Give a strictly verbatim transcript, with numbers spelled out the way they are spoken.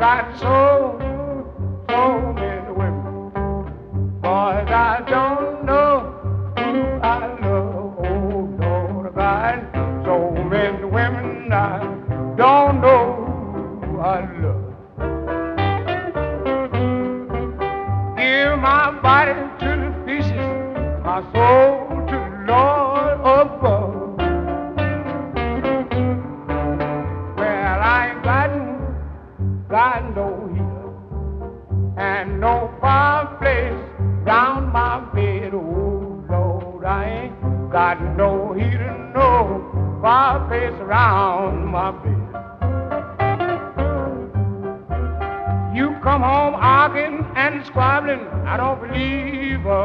got so, so many women. Boys, I don't know who I love. Oh, Lord, I got so many women. I don't know who I love. Give my body to the pieces, my soul to the Lord above. Well, I ain't got, got no heater and no fireplace round my bed. Oh, Lord, I ain't got no heater, no fireplace around my bed. You come home arguing and squabbling, I don't believe a